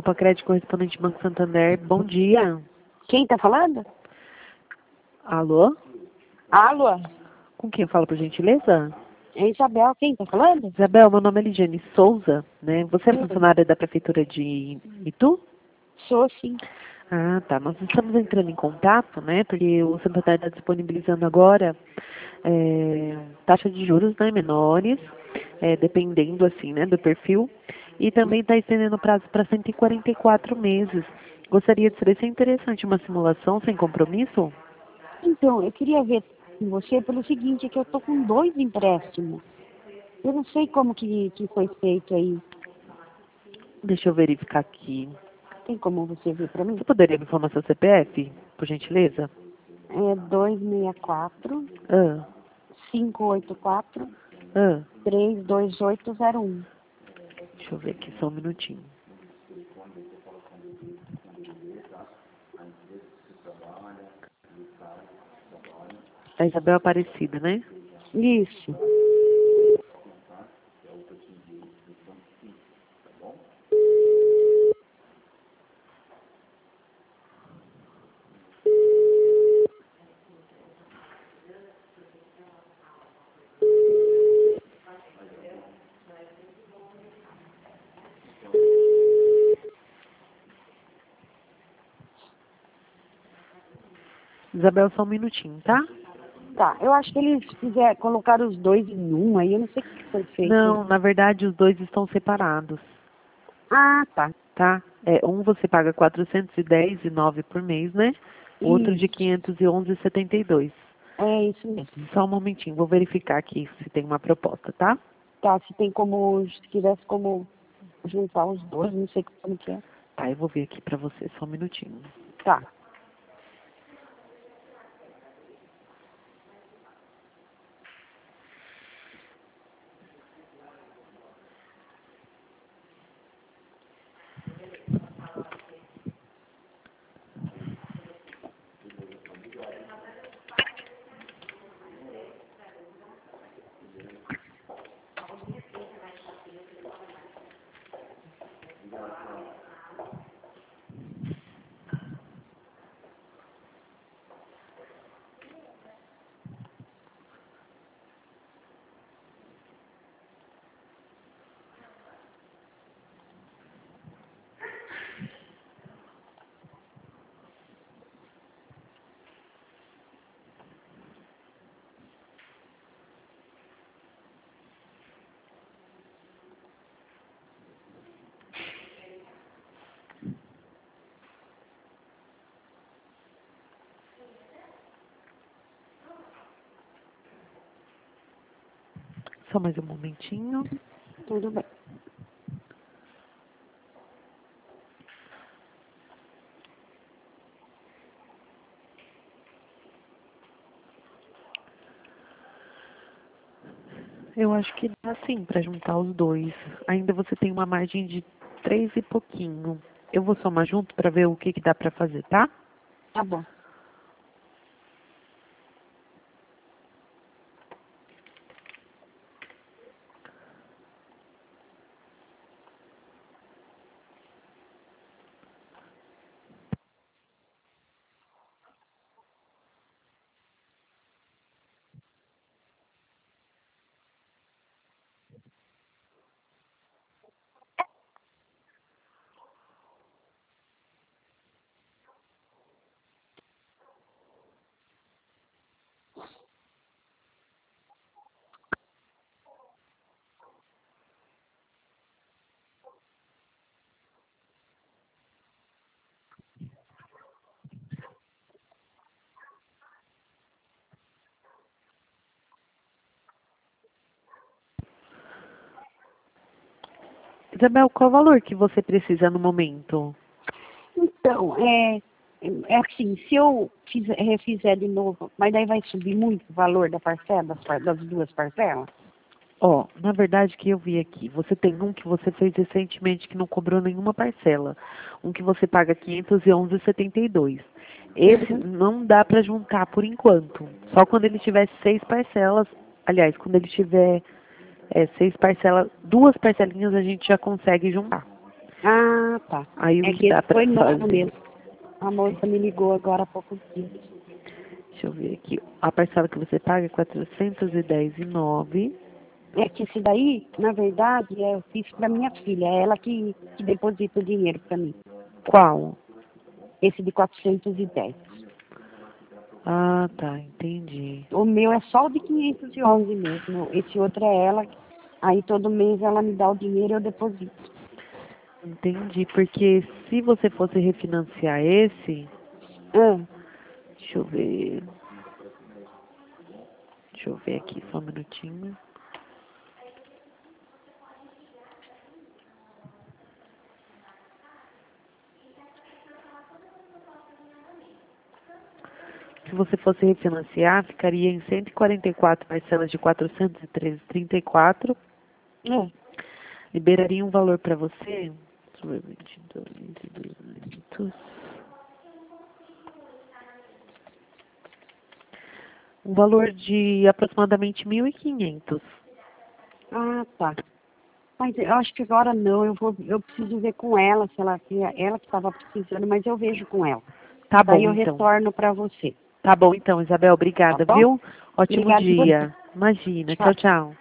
Copa Crédito, correspondente Banco Santander. Bom dia. Quem tá falando? Alô? Alô? Com quem eu falo, por gentileza? É Isabel, quem tá falando? Isabel, meu nome é Lidiane Souza, né? Você é funcionária da Prefeitura de Itu? Sou sim. Ah, tá. Nós estamos entrando em contato, né? Porque o Santander está disponibilizando agora taxa de juros, né, menores, dependendo, assim, né, do perfil. E também está estendendo o prazo para 144 meses. Gostaria de saber se é interessante uma simulação sem compromisso? Então, eu queria ver com você pelo seguinte, é que eu tô com 2 empréstimos. Eu não sei como que foi feito aí. Deixa eu verificar aqui. Tem como você ver para mim? Você poderia me informar seu CPF, por gentileza? É 264 Ah, 584 ah. 32801. Deixa eu ver aqui só um minutinho. A Isabel Aparecida, né? Isso. Isabel, só um minutinho, tá? Tá, eu acho que eles colocaram os dois em um aí, eu não sei o que foi feito aí. Não, na verdade os dois estão separados, Ah, tá. tá? Um você paga 410,09 por mês, né? O outro de Isso. 511,72. É isso mesmo. Só um momentinho, vou verificar aqui se tem uma proposta, tá? Tá, se tem como, se quisesse como juntar os dois, não sei como que é. Tá, eu vou ver aqui pra você, só um minutinho. Tá. Só mais um momentinho. Tudo bem. Eu acho que dá sim pra juntar os dois. Ainda você tem uma margem de 3 e pouquinho. Eu vou somar junto pra ver o que que dá pra fazer, tá? Tá bom. Isabel, qual o valor que você precisa no momento? Então, é assim, se eu refizer de novo, mas daí vai subir muito o valor da parcela, das duas parcelas? Ó, na verdade que eu vi aqui, você tem um que você fez recentemente que não cobrou nenhuma parcela. Um que você paga 511,72. Esse não dá para juntar por enquanto. Só quando ele tiver 6 parcelas, aliás, quando ele tiver 6 parcelas, 2 parcelinhas a gente já consegue juntar. Ah, tá. Aí o É que que dá esse pra foi novo fazer? mesmo. A moça me ligou agora há poucos dias. Deixa eu ver aqui. A parcela que você paga é 410,09. É que esse daí, na verdade, eu fiz para minha filha. É ela que deposita o dinheiro para mim. Qual? Esse de 410. Ah, tá, entendi. O meu é só o de 511 mesmo. Esse outro é ela. Aí todo mês ela me dá o dinheiro e eu deposito. Entendi, porque se você fosse refinanciar esse, Ah, deixa eu ver. Deixa eu ver aqui só um minutinho. Se você fosse refinanciar, ficaria em 144 parcelas de 413,34. é. Liberaria um valor para você. Deixa eu ver, 22.200. Um valor de aproximadamente 1.500. Ah, tá. Mas eu acho que agora não. Eu preciso ver com ela, se ela que estava precisando, mas eu vejo com ela. Tá Daí bom, eu então. retorno para você. Tá bom, então, Isabel. Tá Obrigada, bom? viu? Ótimo Obrigada por dia. Imagina. Tchau, Tchau. tchau.